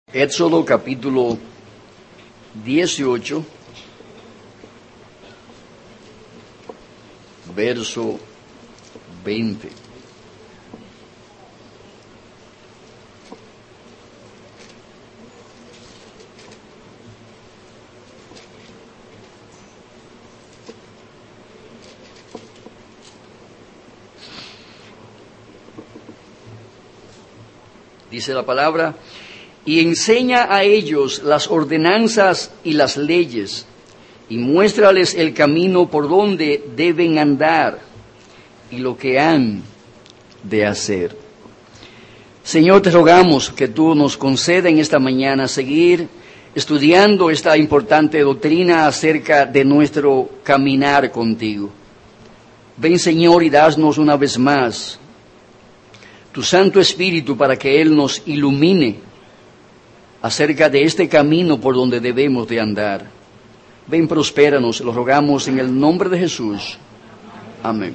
Éxodo capítulo 18, verso 20. Dice la palabra: y enseña a ellos las ordenanzas y las leyes, y muéstrales el camino por donde deben andar, y lo que han de hacer. Señor, te rogamos que tú nos conceda en esta mañana seguir estudiando esta importante doctrina acerca de nuestro caminar contigo. Ven, Señor, y danos una vez más tu Santo Espíritu para que Él nos ilumine acerca de este camino por donde debemos de andar. Ven, prospéranos, lo rogamos en el nombre de Jesús. Amén.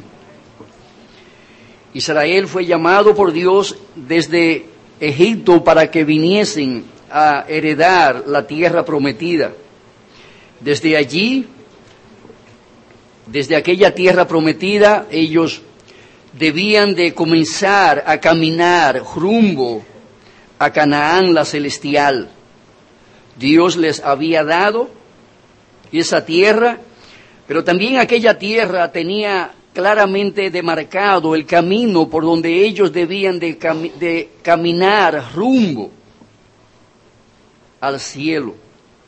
Israel fue llamado por Dios desde Egipto para que viniesen a heredar la tierra prometida. Desde allí, desde aquella tierra prometida, ellos debían de comenzar a caminar rumbo a Canaán la celestial. Dios les había dado esa tierra, pero también aquella tierra tenía claramente demarcado el camino por donde ellos debían de caminar rumbo al cielo.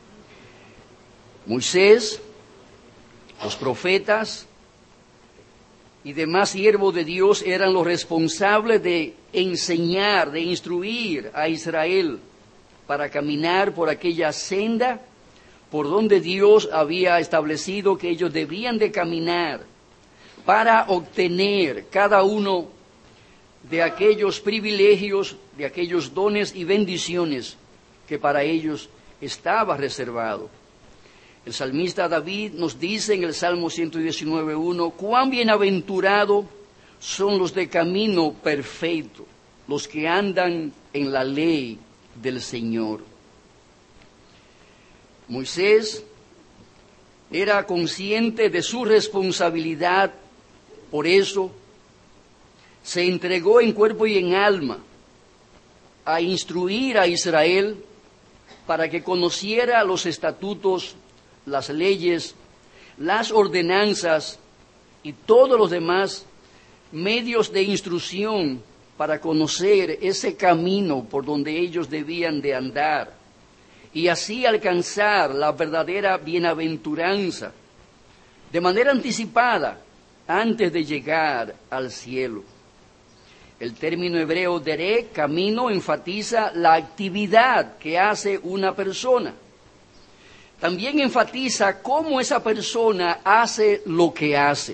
Moisés, los profetas y demás siervos de Dios eran los responsables de enseñar, de instruir a Israel para caminar por aquella senda por donde Dios había establecido que ellos debían de caminar para obtener cada uno de aquellos privilegios, de aquellos dones y bendiciones que para ellos estaba reservado. El salmista David nos dice en el Salmo 119:1, cuán bienaventurados son los de camino perfecto, los que andan en la ley del Señor. Moisés era consciente de su responsabilidad, por eso se entregó en cuerpo y en alma a instruir a Israel para que conociera los estatutos, las leyes, las ordenanzas y todos los demás medios de instrucción para conocer ese camino por donde ellos debían de andar y así alcanzar la verdadera bienaventuranza de manera anticipada antes de llegar al cielo. El término hebreo derek, camino, enfatiza la actividad que hace una persona. También enfatiza cómo esa persona hace lo que hace.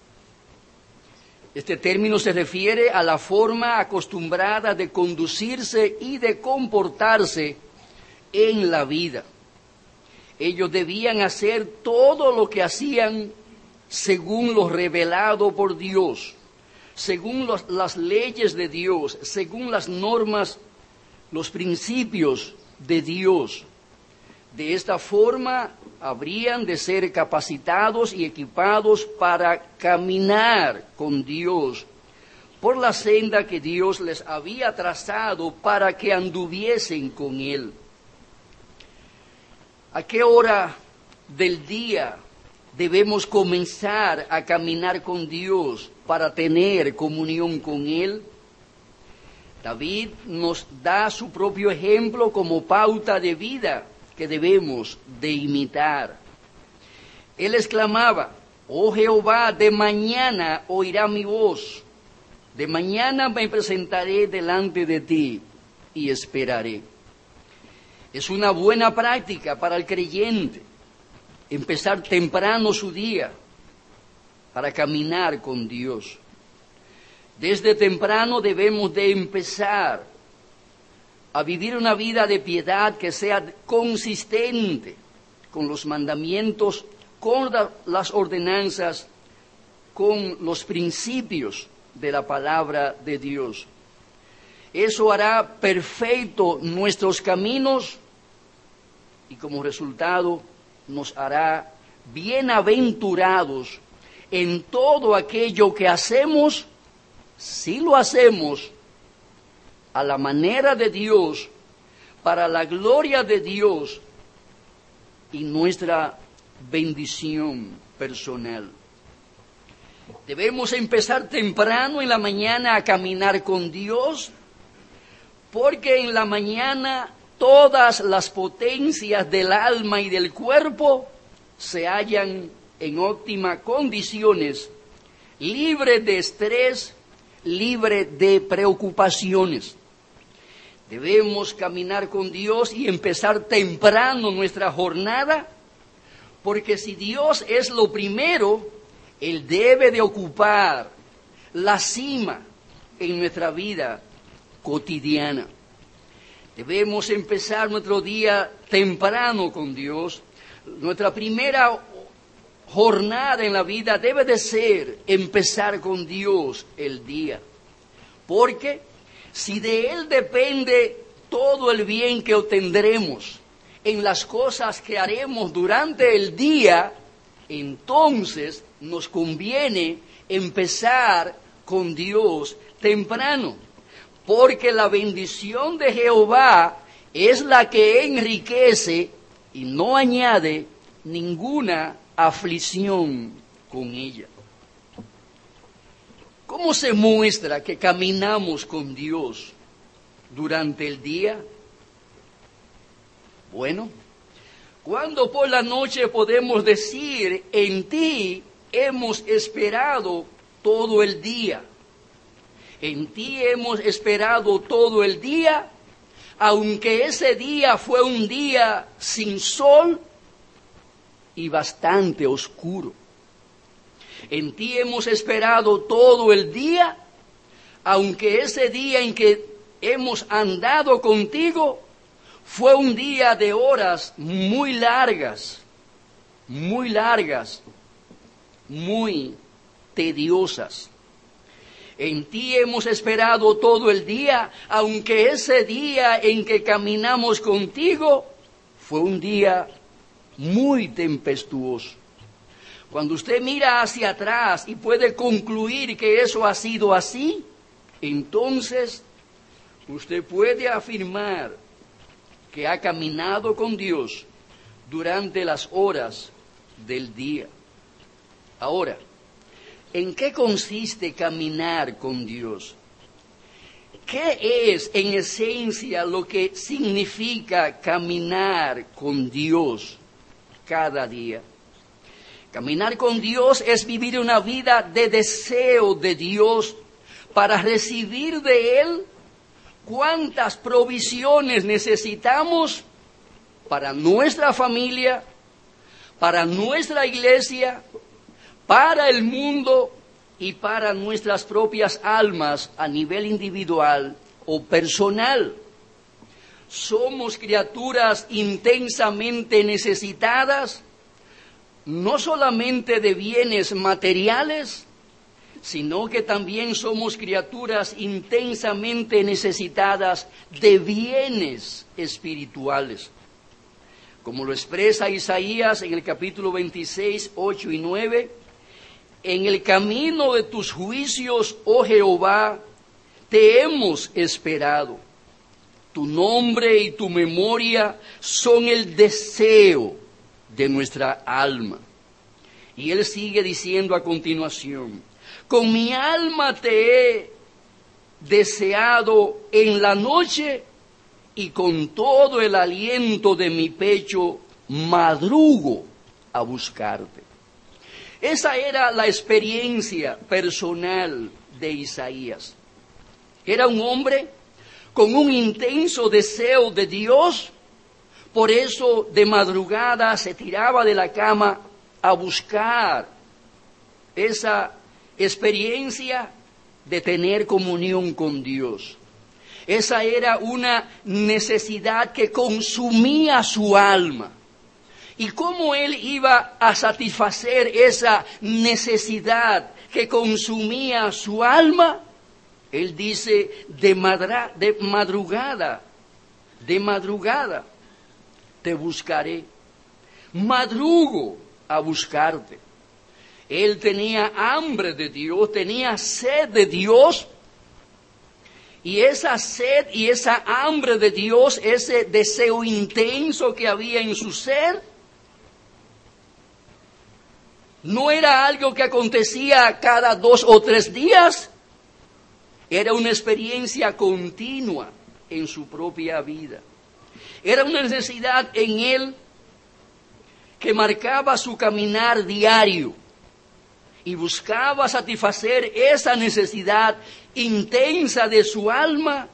Este término se refiere a la forma acostumbrada de conducirse y de comportarse en la vida. Ellos debían hacer todo lo que hacían según lo revelado por Dios, según las leyes de Dios, según las normas, los principios de Dios. De esta forma habrían de ser capacitados y equipados para caminar con Dios por la senda que Dios les había trazado para que anduviesen con Él. ¿A qué hora del día debemos comenzar a caminar con Dios para tener comunión con Él? David nos da su propio ejemplo como pauta de vida que debemos de imitar. Él exclamaba: oh Jehová, de mañana oirá mi voz, de mañana me presentaré delante de ti y esperaré. Es una buena práctica para el creyente empezar temprano su día para caminar con Dios. Desde temprano debemos de empezar a vivir una vida de piedad que sea consistente con los mandamientos, con las ordenanzas, con los principios de la palabra de Dios. Eso hará perfecto nuestros caminos y como resultado nos hará bienaventurados en todo aquello que hacemos, si lo hacemos a la manera de Dios, para la gloria de Dios y nuestra bendición personal. Debemos empezar temprano en la mañana a caminar con Dios, porque en la mañana todas las potencias del alma y del cuerpo se hallan en óptimas condiciones, libre de estrés, libre de preocupaciones. Debemos caminar con Dios y empezar temprano nuestra jornada, porque si Dios es lo primero, Él debe de ocupar la cima en nuestra vida cotidiana. Debemos empezar nuestro día temprano con Dios. Nuestra primera jornada en la vida debe de ser empezar con Dios el día, porque si de Él depende todo el bien que obtendremos en las cosas que haremos durante el día, entonces nos conviene empezar con Dios temprano, porque la bendición de Jehová es la que enriquece y no añade ninguna aflicción con ella. ¿Cómo se muestra que caminamos con Dios durante el día? Bueno, cuando por la noche podemos decir, en ti hemos esperado todo el día. En ti hemos esperado todo el día, aunque ese día fue un día sin sol y bastante oscuro. En ti hemos esperado todo el día, aunque ese día en que hemos andado contigo fue un día de horas muy largas, muy tediosas. En ti hemos esperado todo el día, aunque ese día en que caminamos contigo fue un día muy tempestuoso. Cuando usted mira hacia atrás y puede concluir que eso ha sido así, entonces usted puede afirmar que ha caminado con Dios durante las horas del día. Ahora, ¿en qué consiste caminar con Dios? ¿Qué es en esencia lo que significa caminar con Dios cada día? Caminar con Dios es vivir una vida de deseo de Dios para recibir de Él cuántas provisiones necesitamos para nuestra familia, para nuestra iglesia, para el mundo y para nuestras propias almas a nivel individual o personal. Somos criaturas intensamente necesitadas, no solamente de bienes materiales, sino que también somos criaturas intensamente necesitadas de bienes espirituales. Como lo expresa Isaías en el capítulo 26, 8 y 9, en el camino de tus juicios, oh Jehová, te hemos esperado. Tu nombre y tu memoria son el deseo de nuestra alma. Y él sigue diciendo a continuación, con mi alma te he deseado en la noche y con todo el aliento de mi pecho madrugo a buscarte. Esa era la experiencia personal de Isaías. Era un hombre con un intenso deseo de Dios, por eso de madrugada se tiraba de la cama a buscar esa experiencia de tener comunión con Dios. Esa era una necesidad que consumía su alma. ¿Y cómo él iba a satisfacer esa necesidad que consumía su alma? Él dice, de madrugada te buscaré. Madrugo a buscarte. Él tenía hambre de Dios, tenía sed de Dios. Y esa sed y esa hambre de Dios, ese deseo intenso que había en su ser, no era algo que acontecía cada 2 o 3 días, era una experiencia continua en su propia vida. Era una necesidad en él que marcaba su caminar diario y buscaba satisfacer esa necesidad intensa de su alma,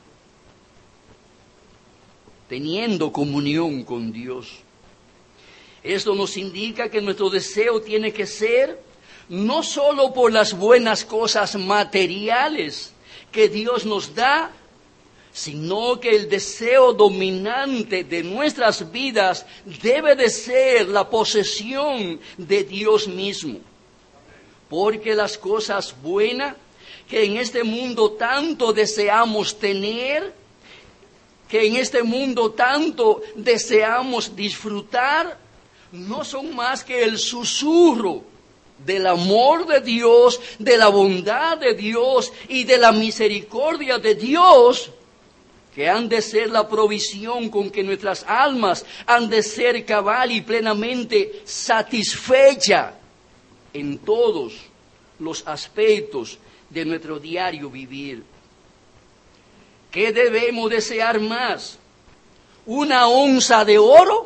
teniendo comunión con Dios. Esto nos indica que nuestro deseo tiene que ser no solo por las buenas cosas materiales que Dios nos da, sino que el deseo dominante de nuestras vidas debe de ser la posesión de Dios mismo. Porque las cosas buenas que en este mundo tanto deseamos tener, que en este mundo tanto deseamos disfrutar, no son más que el susurro del amor de Dios, de la bondad de Dios y de la misericordia de Dios, que han de ser la provisión con que nuestras almas han de ser cabal y plenamente satisfechas en todos los aspectos de nuestro diario vivir. ¿Qué debemos desear más? ¿Una onza de oro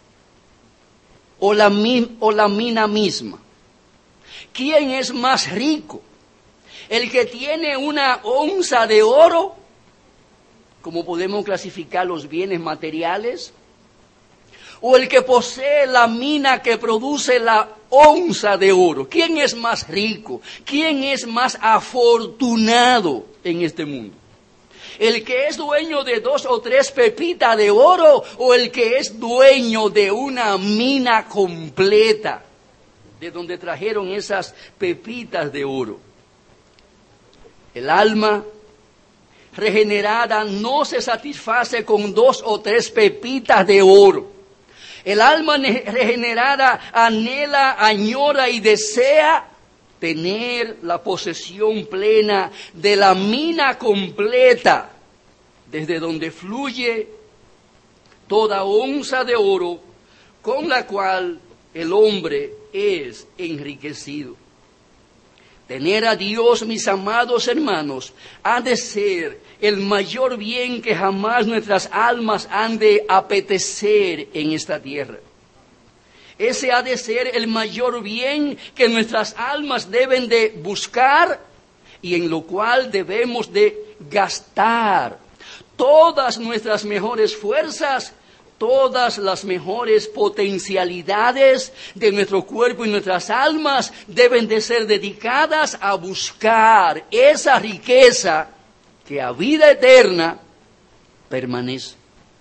o la mina misma? ¿Quién es más rico? ¿El que tiene una onza de oro, como podemos clasificar los bienes materiales? ¿O el que posee la mina que produce la onza de oro? ¿Quién es más rico? ¿Quién es más afortunado en este mundo? ¿El que es dueño de 2 o 3 pepitas de oro o el que es dueño de una mina completa, de donde trajeron esas pepitas de oro? El alma regenerada no se satisface con 2 o 3 pepitas de oro. El alma regenerada anhela, añora y desea tener la posesión plena de la mina completa, desde donde fluye toda onza de oro con la cual el hombre es enriquecido. Tener a Dios, mis amados hermanos, ha de ser el mayor bien que jamás nuestras almas han de apetecer en esta tierra. Ese ha de ser el mayor bien que nuestras almas deben de buscar y en lo cual debemos de gastar todas nuestras mejores fuerzas, todas las mejores potencialidades de nuestro cuerpo y nuestras almas deben de ser dedicadas a buscar esa riqueza que a vida eterna permanece.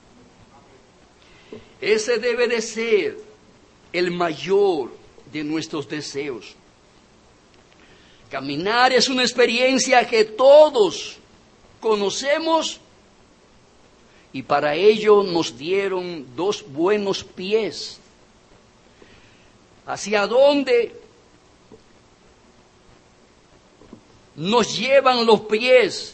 Ese debe de ser el mayor de nuestros deseos. Caminar es una experiencia que todos conocemos y para ello nos dieron 2 buenos pies. ¿Hacia dónde nos llevan los pies?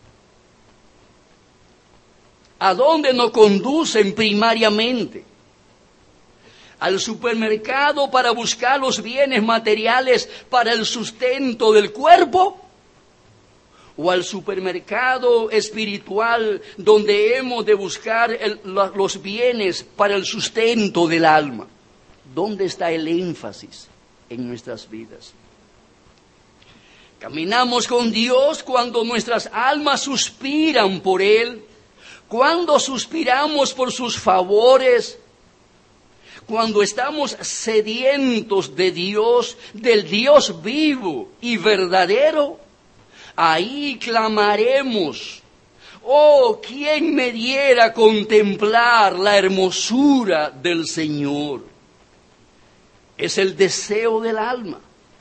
¿A dónde nos conducen primariamente? ¿Al supermercado para buscar los bienes materiales para el sustento del cuerpo? ¿O al supermercado espiritual donde hemos de buscar los bienes para el sustento del alma? ¿Dónde está el énfasis en nuestras vidas? Caminamos con Dios cuando nuestras almas suspiran por Él, cuando suspiramos por sus favores, cuando estamos sedientos de Dios, del Dios vivo y verdadero. Ahí clamaremos: oh, ¿quién me diera contemplar la hermosura del Señor? Es el deseo del alma.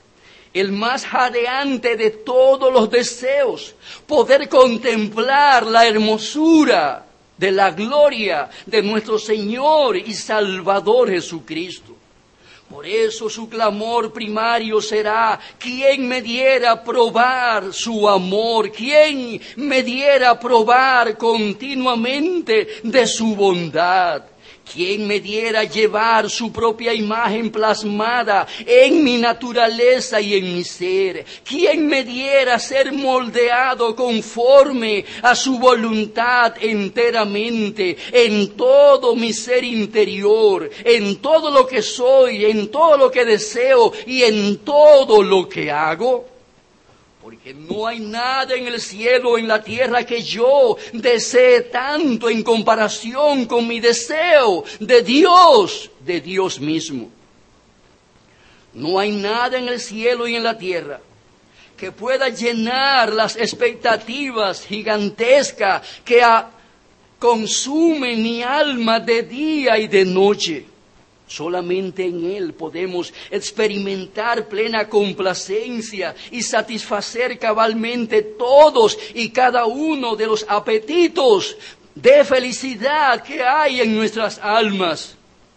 el más jadeante de todos los deseos, poder contemplar la hermosura de la gloria de nuestro Señor y Salvador Jesucristo. Por eso su clamor primario será: ¿quién me diera probar su amor? ¿Quién me diera probar continuamente de su bondad? ¿Quién me diera llevar su propia imagen plasmada en mi naturaleza y en mi ser? ¿Quién me diera ser moldeado conforme a su voluntad enteramente, en todo mi ser interior, en todo lo que soy, en todo lo que deseo y en todo lo que hago? Porque no hay nada en el cielo o en la tierra que yo desee tanto en comparación con mi deseo de Dios mismo. No hay nada en el cielo y en la tierra que pueda llenar las expectativas gigantescas que consumen mi alma de día y de noche. Solamente en Él podemos experimentar plena complacencia y satisfacer cabalmente todos y cada uno de los apetitos de felicidad que hay en nuestras almas.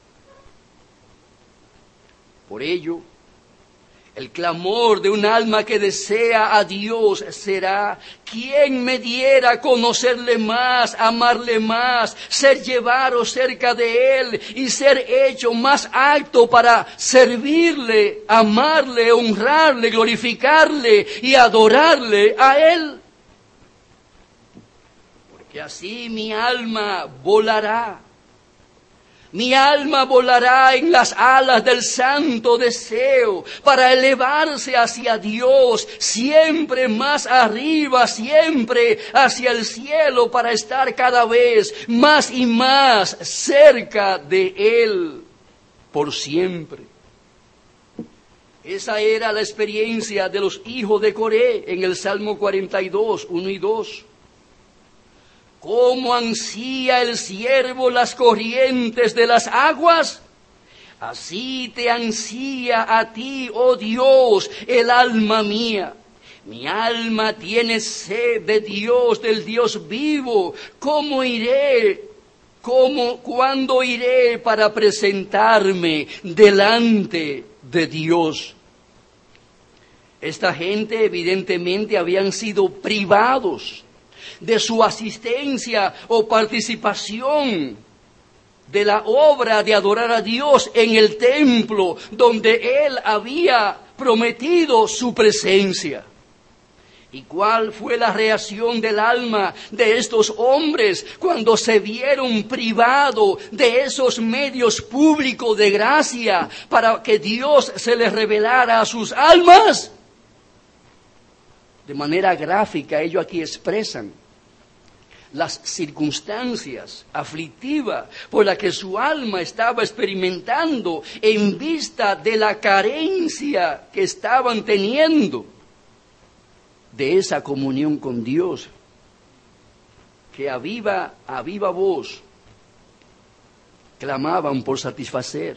Por ello, el clamor de un alma que desea a Dios será: ¿quién me diera conocerle más, amarle más, ser llevado cerca de Él y ser hecho más apto para servirle, amarle, honrarle, glorificarle y adorarle a Él? Porque así mi alma volará. Mi alma volará en las alas del santo deseo para elevarse hacia Dios, siempre más arriba, siempre hacia el cielo, para estar cada vez más y más cerca de Él, por siempre. Esa era la experiencia de los hijos de Coré en el Salmo 42, 1 y 2. ¿Cómo ansía el siervo las corrientes de las aguas? Así te ansía a ti, oh Dios, el alma mía. Mi alma tiene sed de Dios, del Dios vivo. ¿Cómo iré? ¿Cuándo iré para presentarme delante de Dios? Esta gente evidentemente habían sido privados de su asistencia o participación de la obra de adorar a Dios en el templo donde Él había prometido su presencia. ¿Y cuál fue la reacción del alma de estos hombres cuando se vieron privados de esos medios públicos de gracia para que Dios se les revelara a sus almas? De manera gráfica, ellos aquí expresan las circunstancias aflictivas por las que su alma estaba experimentando en vista de la carencia que estaban teniendo de esa comunión con Dios, que a viva voz clamaban por satisfacer.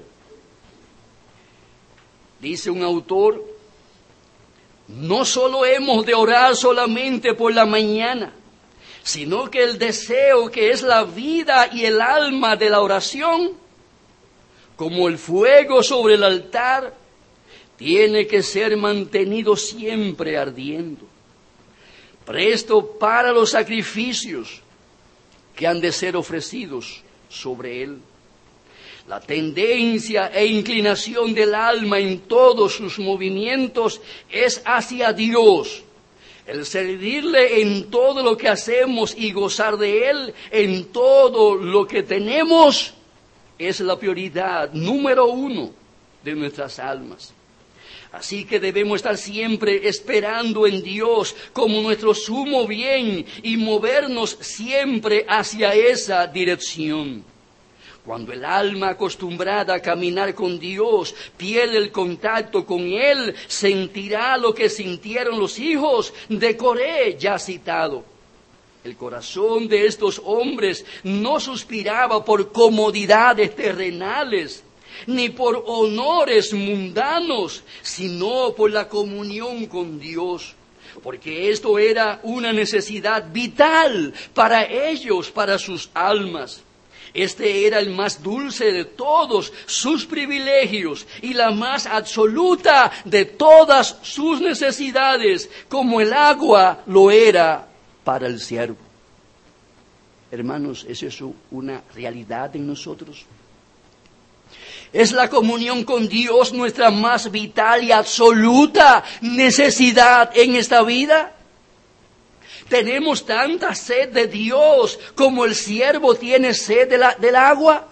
Dice un autor: no solo hemos de orar solamente por la mañana, sino que el deseo, que es la vida y el alma de la oración, como el fuego sobre el altar, tiene que ser mantenido siempre ardiendo, presto para los sacrificios que han de ser ofrecidos sobre él. La tendencia e inclinación del alma en todos sus movimientos es hacia Dios. El servirle en todo lo que hacemos y gozar de Él en todo lo que tenemos es la prioridad número 1 de nuestras almas. Así que debemos estar siempre esperando en Dios como nuestro sumo bien y movernos siempre hacia esa dirección. Cuando el alma acostumbrada a caminar con Dios pierde el contacto con Él, sentirá lo que sintieron los hijos de Coré, ya citado. El corazón de estos hombres no suspiraba por comodidades terrenales. ni por honores mundanos, sino por la comunión con Dios. Porque esto era una necesidad vital para ellos, para sus almas. Este era el más dulce de todos sus privilegios y la más absoluta de todas sus necesidades, como el agua lo era para el siervo. Hermanos, ¿es eso una realidad en nosotros? ¿Es la comunión con Dios nuestra más vital y absoluta necesidad en esta vida? ¿Tenemos tanta sed de Dios como el siervo tiene sed del agua?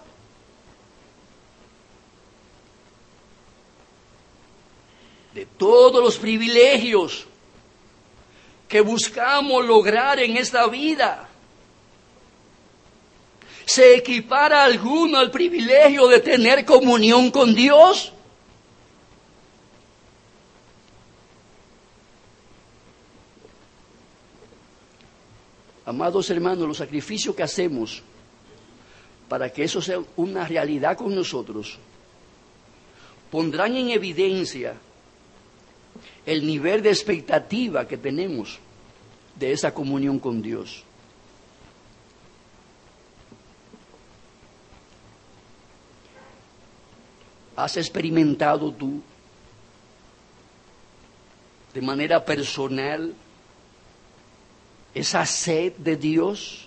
De todos los privilegios que buscamos lograr en esta vida, ¿se equipara alguno al privilegio de tener comunión con Dios? Amados hermanos, los sacrificios que hacemos para que eso sea una realidad con nosotros, pondrán en evidencia el nivel de expectativa que tenemos de esa comunión con Dios. ¿Has experimentado tú de manera personal esa sed de Dios?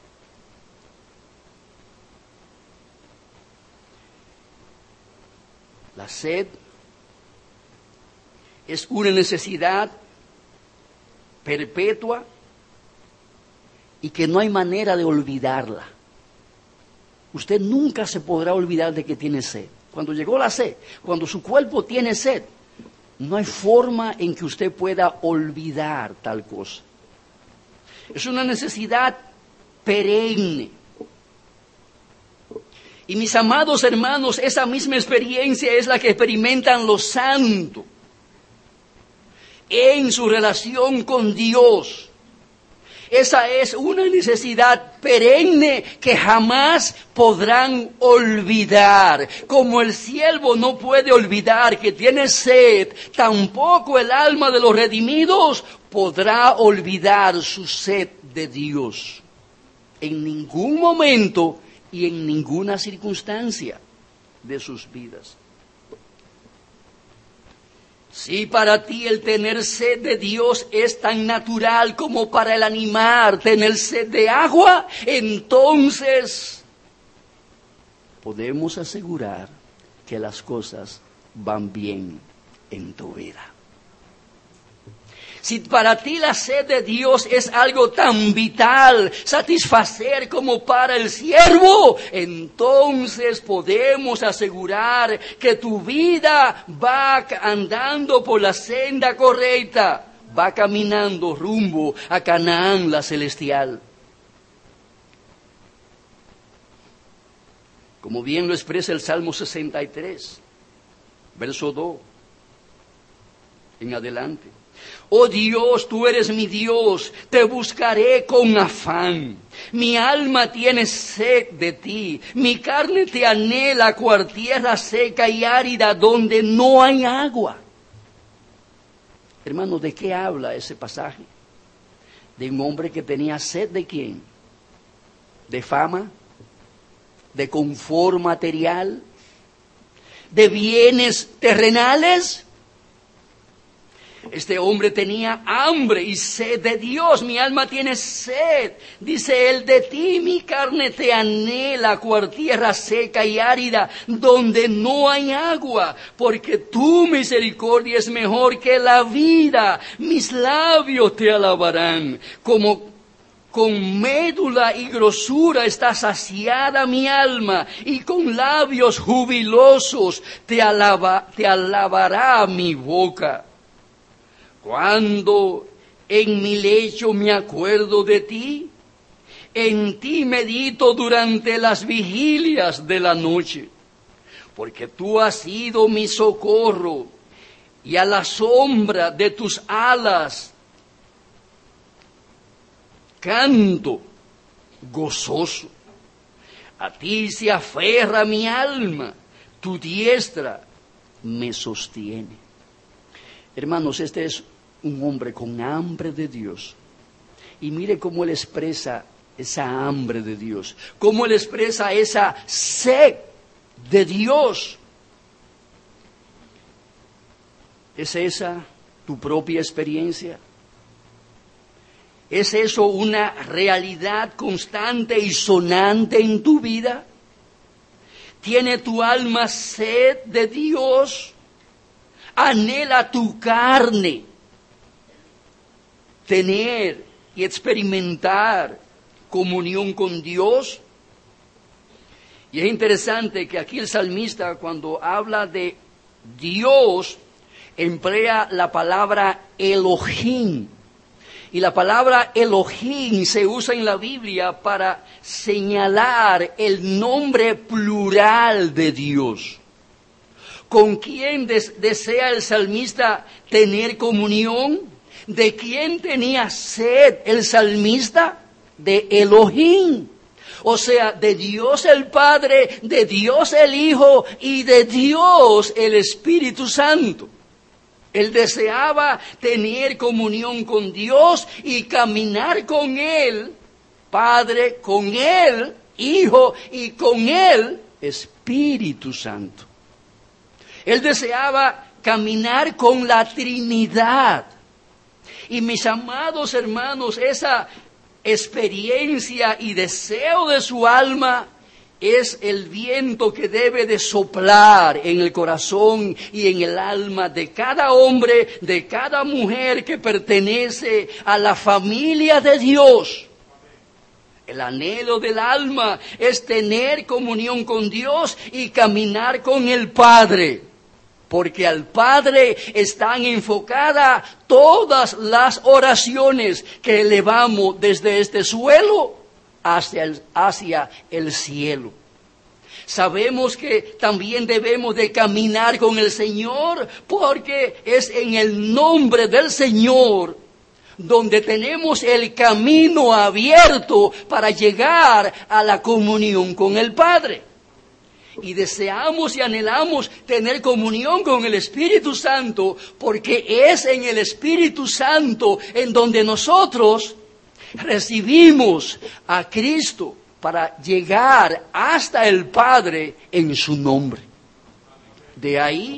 La sed es una necesidad perpetua y que no hay manera de olvidarla. Usted nunca se podrá olvidar de que tiene sed. Cuando llegó la sed, cuando su cuerpo tiene sed, no hay forma en que usted pueda olvidar tal cosa. Es una necesidad perenne. Y mis amados hermanos, esa misma experiencia es la que experimentan los santos en su relación con Dios. Esa es una necesidad perenne que jamás podrán olvidar. Como el siervo no puede olvidar que tiene sed, tampoco el alma de los redimidos podrá olvidar su sed de Dios. En ningún momento y en ninguna circunstancia de sus vidas. Si para ti el tener sed de Dios es tan natural como para el animal tener sed de agua, entonces podemos asegurar que las cosas van bien en tu vida. Si para ti la sed de Dios es algo tan vital, satisfacer como para el siervo, entonces podemos asegurar que tu vida va andando por la senda correcta, va caminando rumbo a Canaán la celestial. Como bien lo expresa el Salmo 63, verso 2 en adelante. Oh Dios, tú eres mi Dios, te buscaré con afán. Mi alma tiene sed de ti, mi carne te anhela cual tierra seca y árida donde no hay agua. Hermano, ¿de qué habla ese pasaje? De un hombre que tenía sed ¿de quién? ¿De fama? ¿De confort material? ¿De bienes terrenales? Este hombre tenía hambre y sed de Dios. Mi alma tiene sed, dice él, de ti. Mi carne te anhela cual tierra seca y árida donde no hay agua, porque tu misericordia es mejor que la vida. Mis labios te alabarán. Como con médula y grosura está saciada mi alma, y con labios jubilosos te alabará mi boca. Cuando en mi lecho me acuerdo de ti, en ti medito durante las vigilias de la noche, porque tú has sido mi socorro, y a la sombra de tus alas canto gozoso. A ti se aferra mi alma, tu diestra me sostiene. Hermanos, este es un hombre con hambre de Dios. Y mire cómo él expresa esa hambre de Dios, cómo él expresa esa sed de Dios. ¿Es esa tu propia experiencia? ¿Es eso una realidad constante y sonante en tu vida? ¿Tiene tu alma sed de Dios? ¿Anhela tu carne tener y experimentar comunión con Dios? Y es interesante que aquí el salmista, cuando habla de Dios, emplea la palabra Elohim. Y la palabra Elohim se usa en la Biblia para señalar el nombre plural de Dios. ¿Con quién desea el salmista tener comunión? ¿De quién tenía sed el salmista? De Elohim. O sea, de Dios el Padre, de Dios el Hijo y de Dios el Espíritu Santo. Él deseaba tener comunión con Dios y caminar con Él, Padre, con Él, Hijo y con Él, Espíritu Santo. Él deseaba caminar con la Trinidad. Y mis amados hermanos, esa experiencia y deseo de su alma es el viento que debe de soplar en el corazón y en el alma de cada hombre, de cada mujer que pertenece a la familia de Dios. El anhelo del alma es tener comunión con Dios y caminar con el Padre, porque al Padre están enfocadas todas las oraciones que elevamos desde este suelo hacia el cielo. Sabemos que también debemos de caminar con el Señor, porque es en el nombre del Señor donde tenemos el camino abierto para llegar a la comunión con el Padre. Y deseamos y anhelamos tener comunión con el Espíritu Santo, porque es en el Espíritu Santo en donde nosotros recibimos a Cristo para llegar hasta el Padre en su nombre. De ahí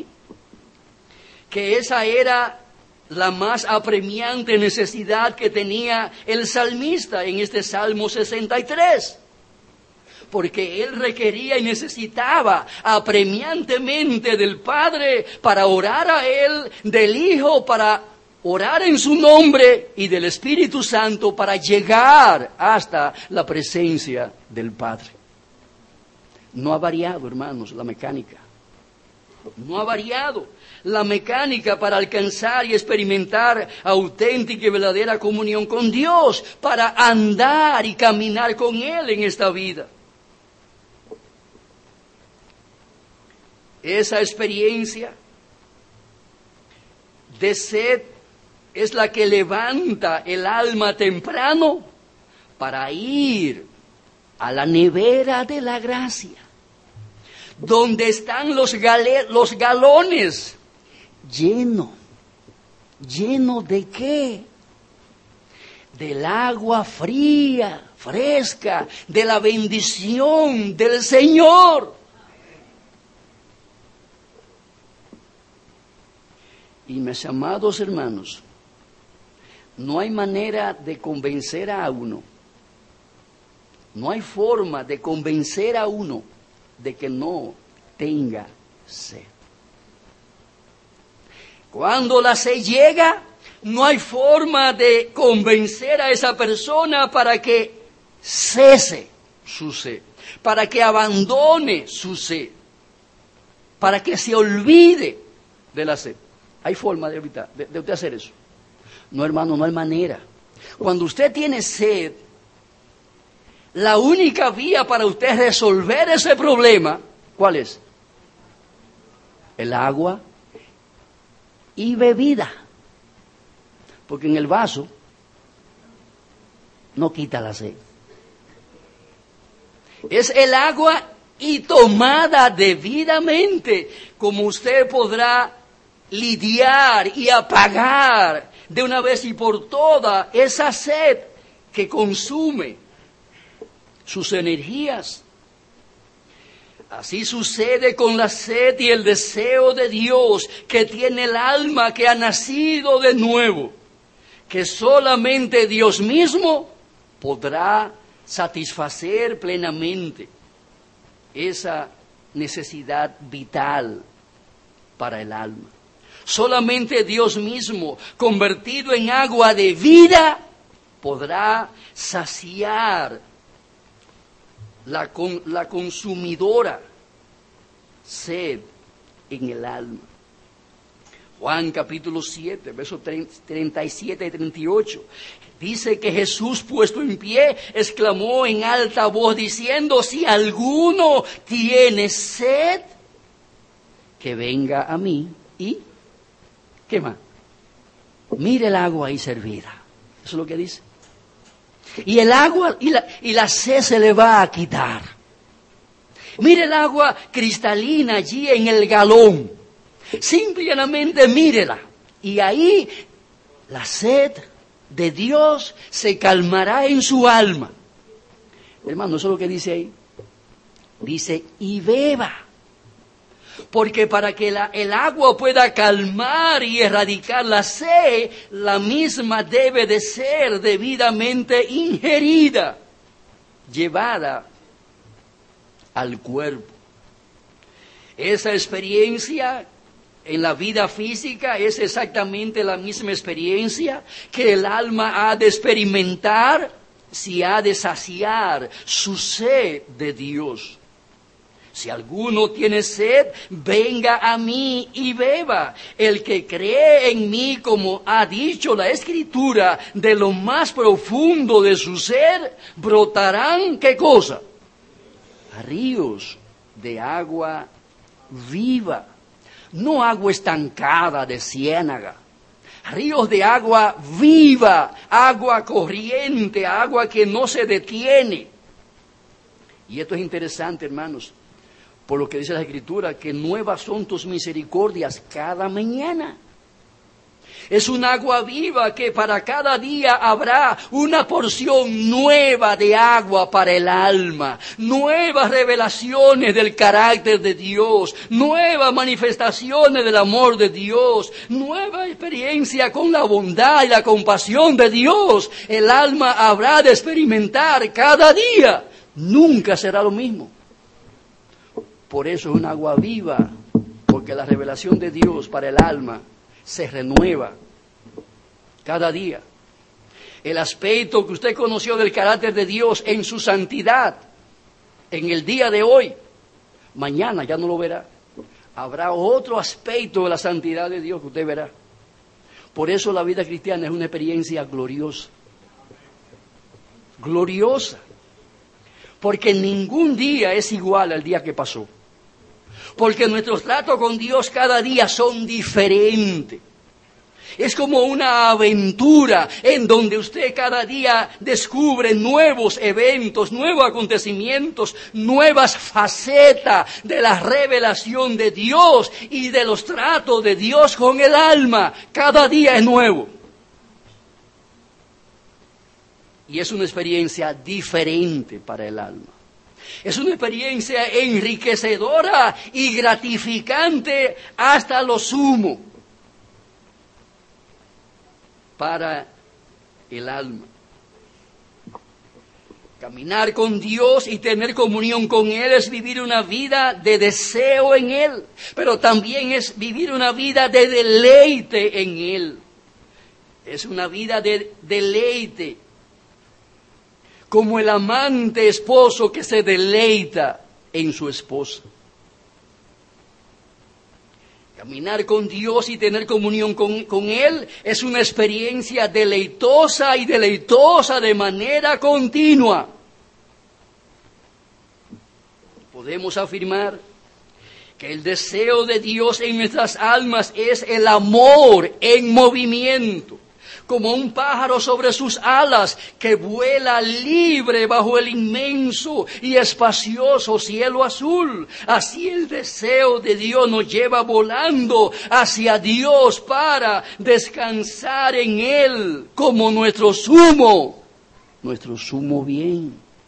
que esa era la más apremiante necesidad que tenía el salmista en este Salmo 63. Porque él requería y necesitaba apremiantemente del Padre para orar a Él, del Hijo para orar en su nombre y del Espíritu Santo para llegar hasta la presencia del Padre. No ha variado, hermanos, la mecánica. No ha variado la mecánica para alcanzar y experimentar auténtica y verdadera comunión con Dios, para andar y caminar con Él en esta vida. Esa experiencia de sed es la que levanta el alma temprano para ir a la nevera de la gracia, donde están los galones llenos. ¿Lleno de qué? Del agua fría, fresca, de la bendición del Señor. Y mis amados hermanos, no hay manera de convencer a uno, no hay forma de convencer a uno de que no tenga sed. Cuando la sed llega, no hay forma de convencer a esa persona para que cese su sed, para que abandone su sed, para que se olvide de la sed. Hay forma de evitar, de usted hacer eso. No, hermano, no hay manera. Cuando usted tiene sed, la única vía para usted resolver ese problema, ¿cuál es? El agua y bebida. Porque en el vaso no quita la sed. Es el agua y tomada debidamente, como usted podrá lidiar y apagar de una vez y por todas esa sed que consume sus energías. Así sucede con la sed y el deseo de Dios que tiene el alma que ha nacido de nuevo, que solamente Dios mismo podrá satisfacer plenamente esa necesidad vital para el alma. Solamente Dios mismo, convertido en agua de vida, podrá saciar la consumidora sed en el alma. Juan capítulo 7, versos 37 y 38. Dice que Jesús, puesto en pie, exclamó en alta voz diciendo: si alguno tiene sed, que venga a mí. ¿Y qué más? Mire el agua ahí servida. Eso es lo que dice. Y el agua y la sed se le va a quitar. Mire el agua cristalina allí en el galón. Simplemente mírela. Y ahí la sed de Dios se calmará en su alma. Hermano, eso es lo que dice ahí. Dice, y beba. Porque para que el agua pueda calmar y erradicar la sed, la misma debe de ser debidamente ingerida, llevada al cuerpo. Esa experiencia en la vida física es exactamente la misma experiencia que el alma ha de experimentar si ha de saciar su sed de Dios. Si alguno tiene sed, venga a mí y beba. El que cree en mí, como ha dicho la Escritura, de lo más profundo de su ser, brotarán, ¿qué cosa? Ríos de agua viva. No agua estancada de ciénaga. Ríos de agua viva, agua corriente, agua que no se detiene. Y esto es interesante, hermanos. Por lo que dice la Escritura, que nuevas son tus misericordias cada mañana. Es un agua viva que para cada día habrá una porción nueva de agua para el alma. Nuevas revelaciones del carácter de Dios. Nuevas manifestaciones del amor de Dios. Nueva experiencia con la bondad y la compasión de Dios. El alma habrá de experimentar cada día. Nunca será lo mismo. Por eso es un agua viva, porque la revelación de Dios para el alma se renueva cada día. El aspecto que usted conoció del carácter de Dios en su santidad, en el día de hoy, mañana ya no lo verá. Habrá otro aspecto de la santidad de Dios que usted verá. Por eso la vida cristiana es una experiencia gloriosa. Gloriosa. Porque ningún día es igual al día que pasó. Porque nuestros tratos con Dios cada día son diferentes. Es como una aventura en donde usted cada día descubre nuevos eventos, nuevos acontecimientos, nuevas facetas de la revelación de Dios y de los tratos de Dios con el alma. Cada día es nuevo. Y es una experiencia diferente para el alma. Es una experiencia enriquecedora y gratificante hasta lo sumo para el alma. Caminar con Dios y tener comunión con Él es vivir una vida de deseo en Él, pero también es vivir una vida de deleite en Él. Es una vida de deleite. Como el amante esposo que se deleita en su esposa. Caminar con Dios y tener comunión con Él es una experiencia deleitosa y deleitosa de manera continua. Podemos afirmar que el deseo de Dios en nuestras almas es el amor en movimiento. como un pájaro sobre sus alas, que vuela libre bajo el inmenso y espacioso cielo azul. Así el deseo de Dios nos lleva volando hacia Dios para descansar en Él como nuestro sumo bien.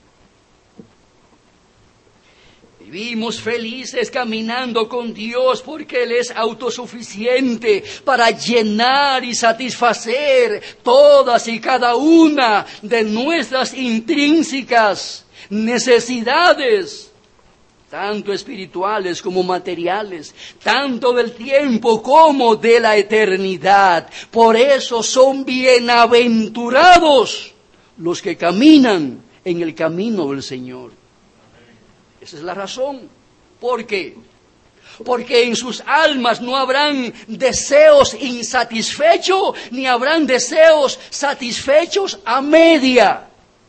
Vivimos felices caminando con Dios porque Él es autosuficiente para llenar y satisfacer todas y cada una de nuestras intrínsecas necesidades, tanto espirituales como materiales, tanto del tiempo como de la eternidad. Por eso son bienaventurados los que caminan en el camino del Señor. Esa es la razón. ¿Por qué? Porque en sus almas no habrán deseos insatisfechos, ni habrán deseos satisfechos a media,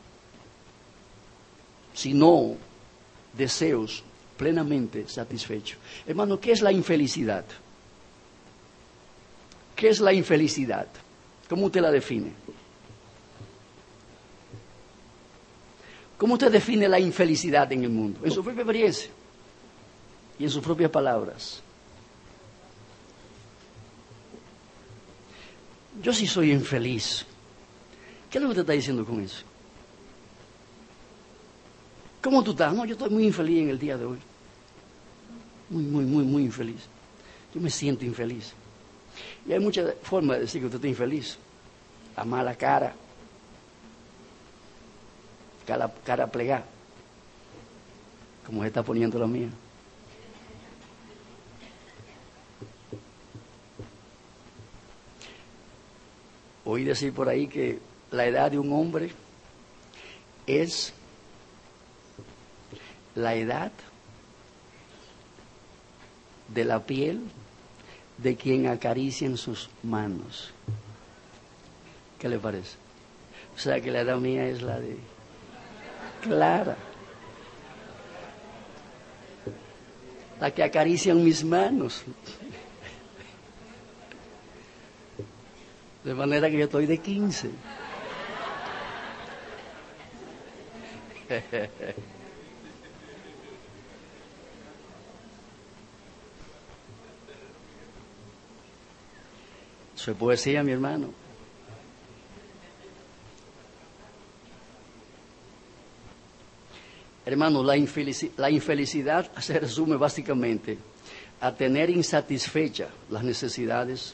sino deseos plenamente satisfechos. Hermano, ¿qué es la infelicidad? ¿Qué es la infelicidad? ¿Cómo usted la define? ¿Cómo usted define la infelicidad en el mundo? En su propia experiencia y en sus propias palabras. Yo sí soy infeliz. ¿Qué es lo que usted está diciendo con eso? ¿Cómo tú estás? No, yo estoy muy infeliz en el día de hoy. Muy infeliz. Yo me siento infeliz. Y hay muchas formas de decir que usted está infeliz. La mala cara. Cara plegada, como se está poniendo la mía. Oí decir por ahí que la edad de un hombre es la edad de la piel de quien acarician sus manos. ¿Qué le parece? O sea que la edad mía es la de Clara, la que acarician mis manos, de manera que yo estoy de 15. Eso es poesía, mi hermano. Hermano, la infelicidad se resume básicamente a tener insatisfechas las necesidades.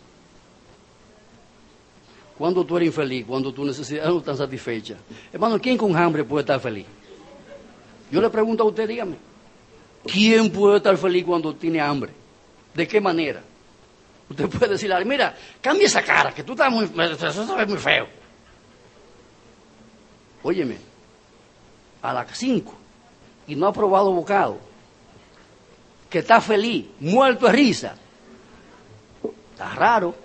¿Cuándo tú eres infeliz? Cuando tus necesidades no están satisfechas. Hermano, ¿quién con hambre puede estar feliz? Yo le pregunto a usted, dígame, ¿quién puede estar feliz cuando tiene hambre? ¿De qué manera? Usted puede decirle, mira, cambia esa cara, que tú estás muy feo. Óyeme, a las 5 y no ha probado bocado, que está feliz, muerto de risa, está raro.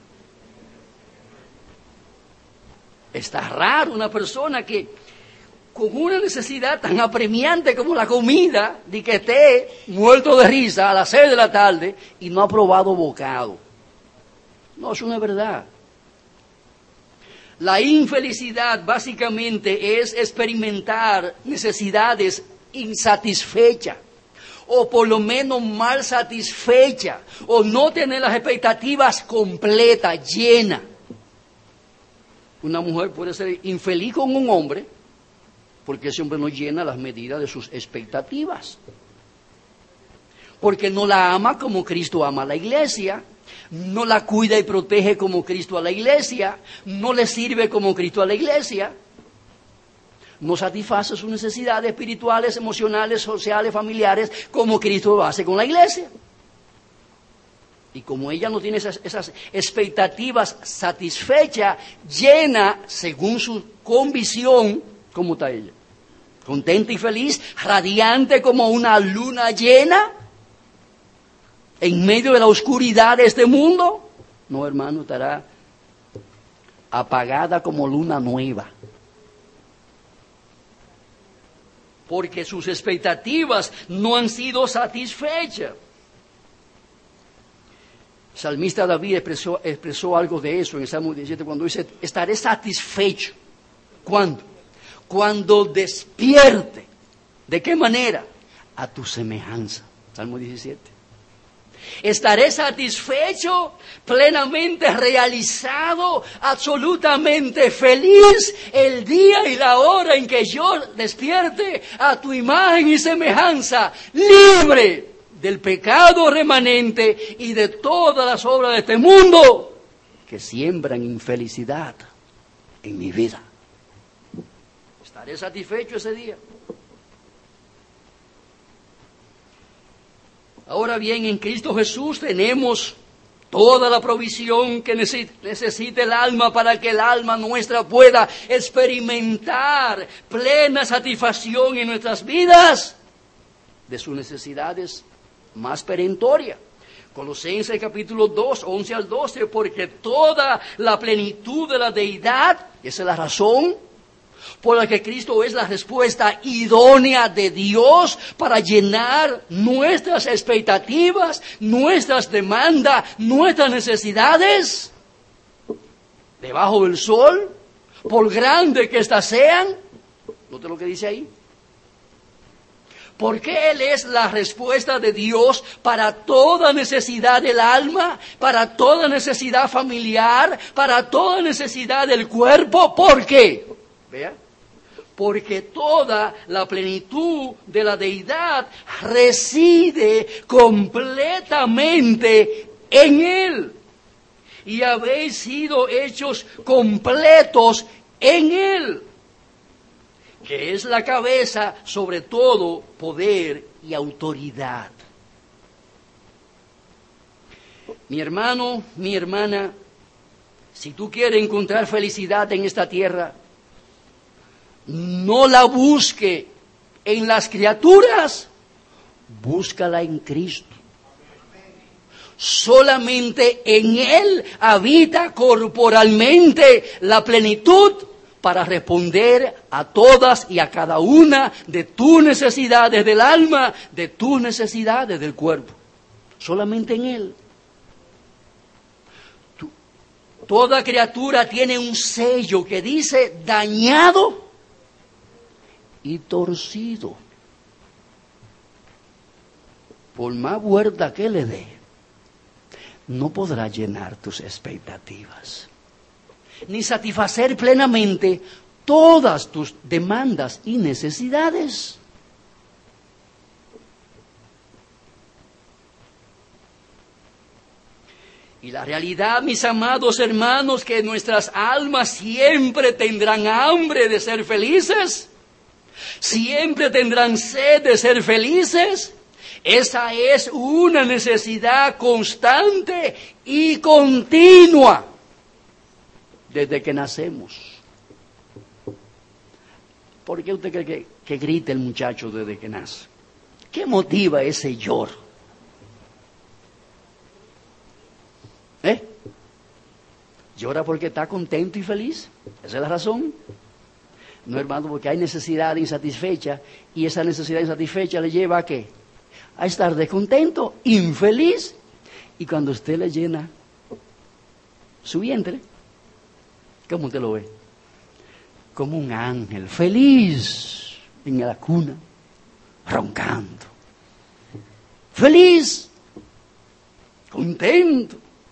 Está raro una persona que con una necesidad tan apremiante como la comida, de que esté muerto de risa a las 6 de la tarde y no ha probado bocado. No, eso no es verdad. La infelicidad básicamente es experimentar necesidades insatisfechas, o por lo menos mal satisfechas, o no tener las expectativas completas, llenas. Una mujer puede ser infeliz con un hombre porque ese hombre no llena las medidas de sus expectativas, porque no la ama como Cristo ama a la iglesia, no la cuida y protege como Cristo a la iglesia, no le sirve como Cristo a la iglesia, no satisface sus necesidades espirituales, emocionales, sociales, familiares como Cristo lo hace con la iglesia. Y como ella no tiene esas expectativas satisfechas, llena según su convicción, ¿cómo está ella? Contenta y feliz, radiante como una luna llena, en medio de la oscuridad de este mundo. No, hermano, estará apagada como luna nueva. Porque sus expectativas no han sido satisfechas. salmista David expresó algo de eso en el Salmo 17 cuando dice, estaré satisfecho. ¿Cuándo? Cuando despierte. ¿De qué manera? A tu semejanza. Salmo 17. Estaré satisfecho, plenamente realizado, absolutamente feliz el día y la hora en que yo despierte a tu imagen y semejanza, libre del pecado remanente y de todas las obras de este mundo que siembran infelicidad en mi vida. Estaré satisfecho ese día. Ahora bien, en Cristo Jesús tenemos toda la provisión que necesita el alma para que el alma nuestra pueda experimentar plena satisfacción en nuestras vidas de sus necesidades más perentorias. Colosenses capítulo 2, 11 al 12, porque toda la plenitud de la deidad, esa es la razón por la que Cristo es la respuesta idónea de Dios para llenar nuestras expectativas, nuestras demandas, nuestras necesidades. Debajo del sol, por grande que éstas sean, ¿note lo que dice ahí? Porque Él es la respuesta de Dios para toda necesidad del alma, para toda necesidad familiar, para toda necesidad del cuerpo. ¿Por qué? Vea. Porque toda la plenitud de la deidad reside completamente en Él. Y habéis sido hechos completos en Él, que es la cabeza sobre todo poder y autoridad. Mi hermano, mi hermana, si tú quieres encontrar felicidad en esta tierra, no la busque en las criaturas, búscala en Cristo. Solamente en Él habita corporalmente la plenitud para responder a todas y a cada una de tus necesidades del alma, de tus necesidades del cuerpo. Solamente en Él. Toda criatura tiene un sello que dice dañado y torcido. Por más vuelta que le dé, no podrá llenar tus expectativas, ni satisfacer plenamente todas tus demandas y necesidades. Y la realidad, mis amados hermanos, que nuestras almas siempre tendrán hambre de ser felices, siempre tendrán sed de ser felices. Esa es una necesidad constante y continua desde que nacemos. ¿Por qué usted cree que grita el muchacho desde que nace? ¿Qué motiva ese lloro? ¿Llora porque está contento y feliz? ¿Esa es la razón? No, hermano, porque hay necesidad insatisfecha y esa necesidad insatisfecha le lleva ¿a qué? A estar descontento, infeliz. Y cuando usted le llena su vientre, ¿cómo usted lo ve? Como un ángel feliz en la cuna, roncando. Feliz, contento.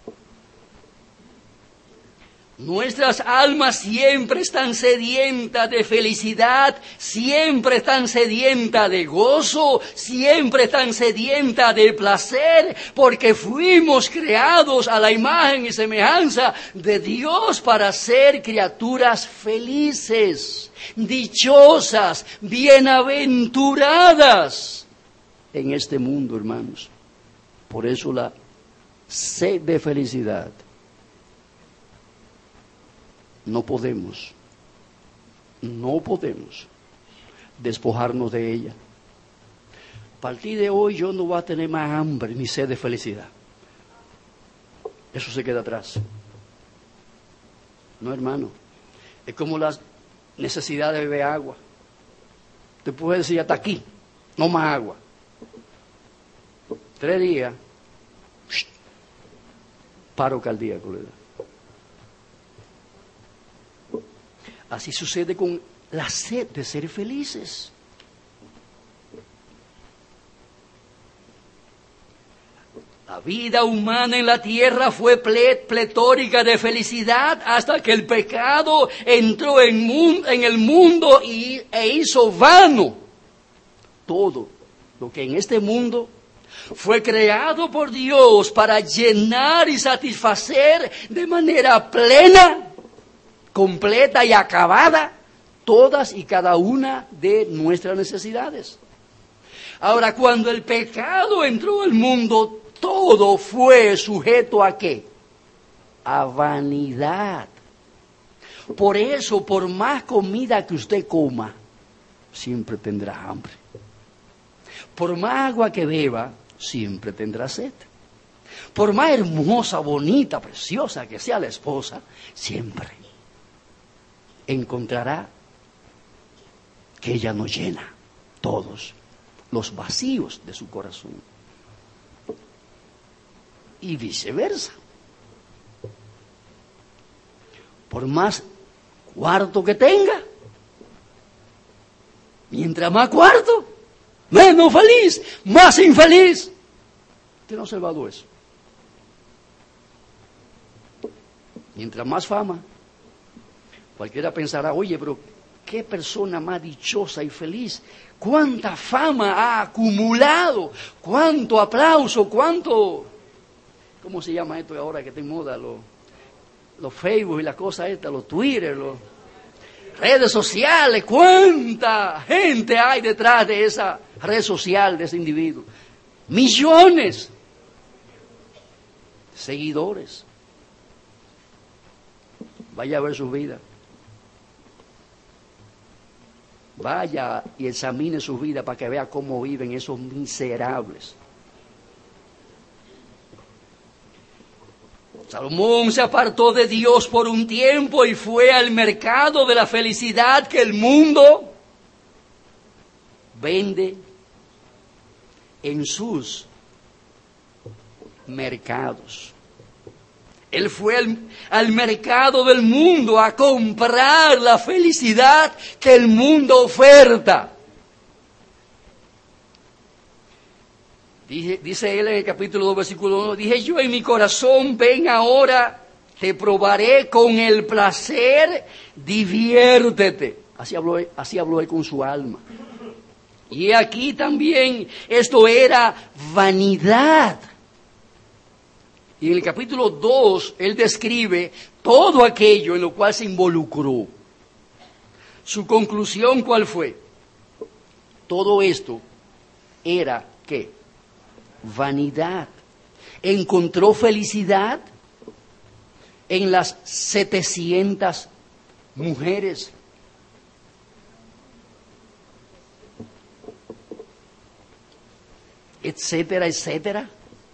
Nuestras almas siempre están sedientas de felicidad, siempre están sedientas de gozo, siempre están sedientas de placer, porque fuimos creados a la imagen y semejanza de Dios para ser criaturas felices, dichosas, bienaventuradas en este mundo, hermanos. Por eso la sed de felicidad. No podemos despojarnos de ella. A partir de hoy yo no voy a tener más hambre ni sed de felicidad. Eso se queda atrás. No, hermano. Es como la necesidad de beber agua. Te puede decir hasta aquí, no más agua. 3 días, Paro cardíaco le da. Así sucede con la sed de ser felices. La vida humana en la tierra fue pletórica de felicidad hasta que el pecado entró en el mundo e hizo vano todo lo que en este mundo fue creado por Dios para llenar y satisfacer de manera plena, completa y acabada todas y cada una de nuestras necesidades. Ahora, cuando el pecado entró al mundo, todo fue sujeto ¿a qué? A vanidad. Por eso, por más comida que usted coma, siempre tendrá hambre. Por más agua que beba, siempre tendrá sed. Por más hermosa, bonita, preciosa que sea la esposa, siempre encontrará que ella no llena todos los vacíos de su corazón. Y viceversa. Por más cuarto que tenga, mientras más cuarto, menos feliz, más infeliz. ¿Usted no ha observado eso? Mientras más fama, cualquiera pensará, oye, pero qué persona más dichosa y feliz. Cuánta fama ha acumulado, cuánto aplauso, cuánto... ¿Cómo se llama esto ahora que está en moda? Los Facebook y las cosas estas, los Twitter, los redes sociales. ¿Cuánta gente hay detrás de esa red social de ese individuo? Millones de seguidores. Vaya a ver su vida. Vaya y examine su vida para que vea cómo viven esos miserables. Salomón se apartó de Dios por un tiempo y fue al mercado de la felicidad que el mundo vende en sus mercados. Él fue al mercado del mundo a comprar la felicidad que el mundo oferta. Dice él en el capítulo 2, versículo 1, dije yo en mi corazón, ven ahora, te probaré con el placer, diviértete. Así habló él con su alma. Y aquí también esto era vanidad. Y en el capítulo 2, él describe todo aquello en lo cual se involucró. Su conclusión, ¿cuál fue? Todo esto era, ¿qué? Vanidad. Encontró felicidad en las 700 mujeres. Etcétera, etcétera,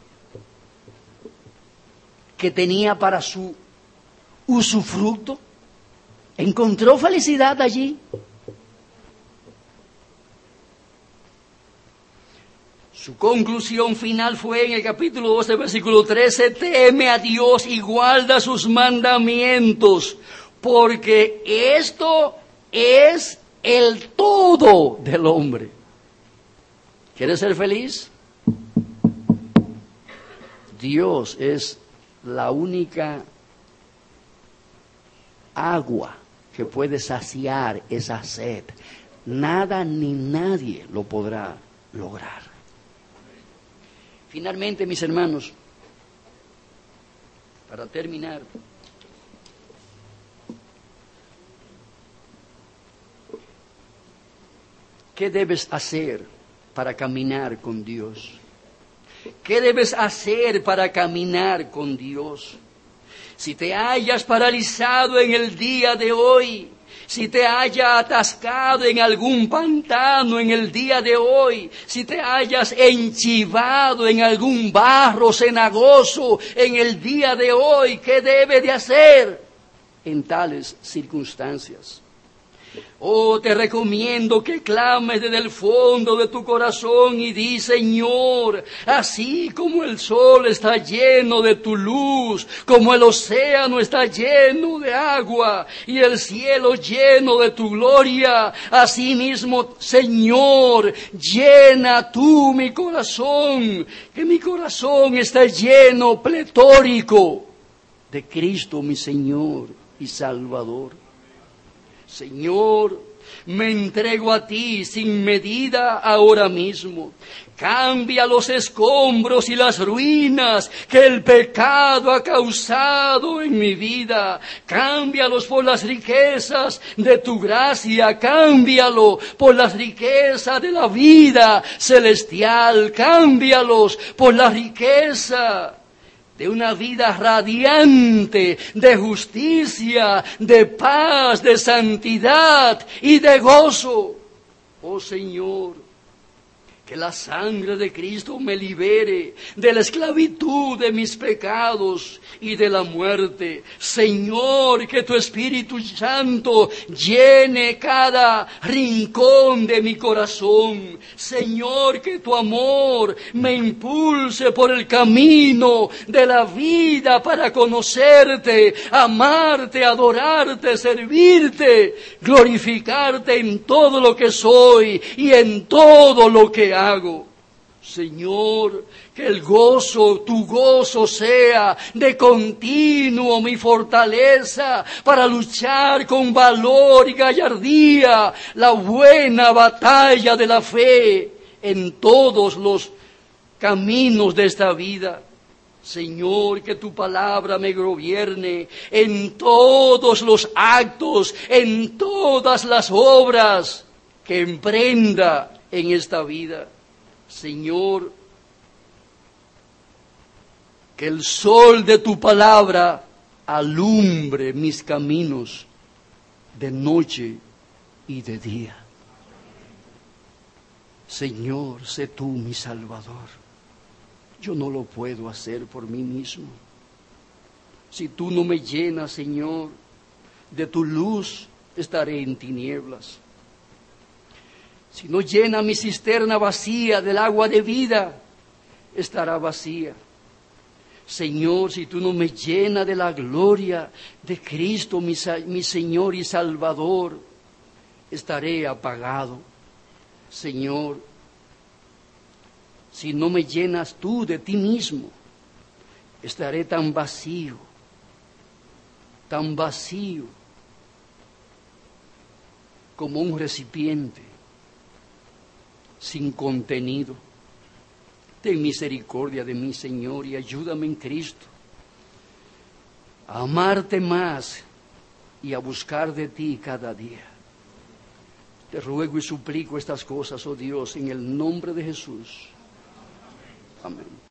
que tenía para su usufructo. Encontró felicidad allí. Su conclusión final fue en el capítulo 12, versículo 13, teme a Dios y guarda sus mandamientos, porque esto es el todo del hombre. ¿Quieres ser feliz? Dios es la única agua que puede saciar esa sed. Nada ni nadie lo podrá lograr. Finalmente, mis hermanos, para terminar, ¿qué debes hacer para caminar con Dios? ¿Qué debes hacer para caminar con Dios? Si te hayas paralizado en el día de hoy, si te hayas atascado en algún pantano en el día de hoy, si te hayas enchivado en algún barro cenagoso en el día de hoy, ¿qué debes de hacer en tales circunstancias? Oh, te recomiendo que clames desde el fondo de tu corazón y di, Señor, así como el sol está lleno de tu luz, como el océano está lleno de agua y el cielo lleno de tu gloria, así mismo, Señor, llena tú mi corazón, que mi corazón está lleno, pletórico, de Cristo mi Señor y Salvador. Señor, me entrego a ti sin medida ahora mismo. Cambia los escombros y las ruinas que el pecado ha causado en mi vida. Cámbialos por las riquezas de tu gracia. Cámbialo por las riquezas de la vida celestial. Cámbialos por la riqueza de una vida radiante, de justicia, de paz, de santidad y de gozo. Oh Señor, que la sangre de Cristo me libere de la esclavitud de mis pecados y de la muerte. Señor, que tu Espíritu Santo llene cada rincón de mi corazón. Señor, que tu amor me impulse por el camino de la vida para conocerte, amarte, adorarte, servirte, glorificarte en todo lo que soy y en todo lo que hago. Señor, que el gozo, tu gozo sea de continuo mi fortaleza para luchar con valor y gallardía la buena batalla de la fe en todos los caminos de esta vida. Señor, que tu palabra me gobierne en todos los actos, en todas las obras que emprenda en esta vida. Señor, que el sol de tu palabra alumbre mis caminos de noche y de día. Señor, sé tú mi Salvador. Yo no lo puedo hacer por mí mismo. Si tú no me llenas, Señor, de tu luz, estaré en tinieblas. Si no llena mi cisterna vacía del agua de vida, estará vacía. Señor, si tú no me llenas de la gloria de Cristo, mi Señor y Salvador, estaré apagado. Señor, si no me llenas tú de ti mismo, estaré tan vacío, como un recipiente sin contenido. Ten misericordia de mí, Señor, y ayúdame en Cristo a amarte más y a buscar de ti cada día. Te ruego y suplico estas cosas, oh Dios, en el nombre de Jesús. Amén.